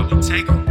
Take 'em.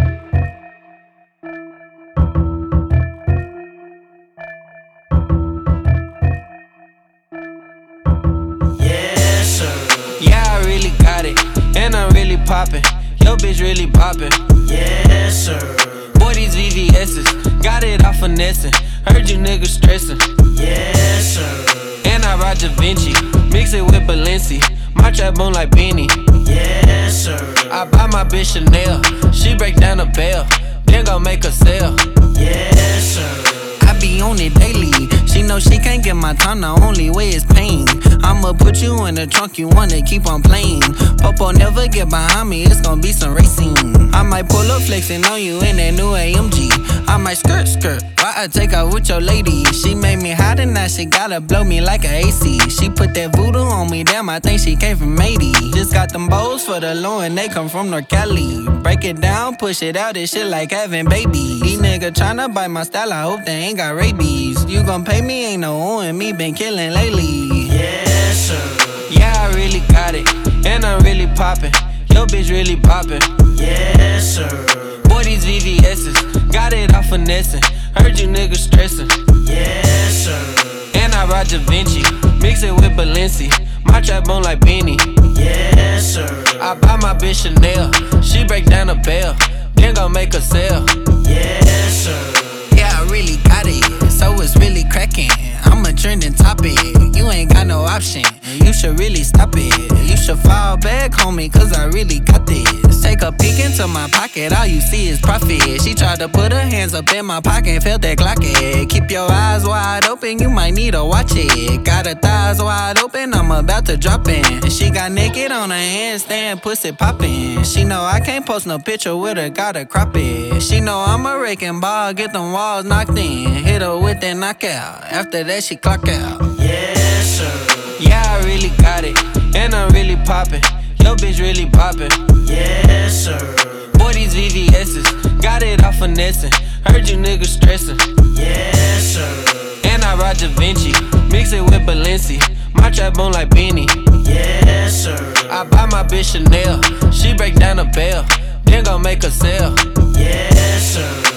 Yes, sir. Yeah, I really got it, and I'm really poppin'. Yo, bitch really poppin'. Yes, sir. Boy, these VVS's got it off finessing. Heard you niggas stressin'. Yes, sir. And I ride Da Vinci, mix it with Balenci. My trap boom like Beanie. Yes, sir. I buy my bitch Chanel, she break down a bell, then gon' make her sell. Yes, sir. I be on it daily. She know she can't get my time, the only way is pain. I'ma put you in the trunk, you wanna keep on playing. Popo never get behind me, it's gon' be some racing. I might pull up flexing on you in that new AMG. I might skirt. Why I take out with your lady? She made me hot and now she gotta blow me like a AC. She put that voodoo on me, damn, I think she came from Haiti. Just got them bows for the low and they come from North Cali. Break it down, push it out, this shit like having babies. These niggas tryna bite my style, I hope they ain't got rabies. You gon' pay me, ain't no owing me, been killing lately. Yes, sir. Yeah, I really got it, and I'm really poppin'. Yo, bitch really poppin'. Yes, sir. Boy, these VVS's got it off finessing. Heard you niggas stressin'. Yes, sir. And I ride Da Vinci, mix it with Balenci. My trap boom like Beanie. Yes, sir. I buy my bitch Chanel, she break down a bell, then gon' make her sell. Yes, sir. Yeah, I really got it, so it's really crackin'. I'm a trending topic, you ain't got no option. You should really stop it. You should fall back, homie, cause I really got this. Take a peek into my pocket, all you see is profit. She tried to put her hands up in my pocket, felt that Glock it. Keep your eyes wide open, you might need to watch it. Got her thighs wide open, I'm about to drop in. She got naked on her handstand, pussy poppin'. She know I can't post no picture with her, gotta crop it. She know I'm a raking ball, get them walls knocked in. Hit her with that knockout, after that she clock out. Yes, sir. Yeah, I really got it, and I'm really poppin'. Yo, bitch really poppin'. Yes, sir. Boy, these VVS's got it off finessing. Heard you niggas stressin'. Yes, sir. And I ride Da Vinci, mix it with Balenci. My trap boom like Beanie. Yes, sir. I buy my bitch Chanel, she break down a bell, then gon' make her sell. Yes, sir.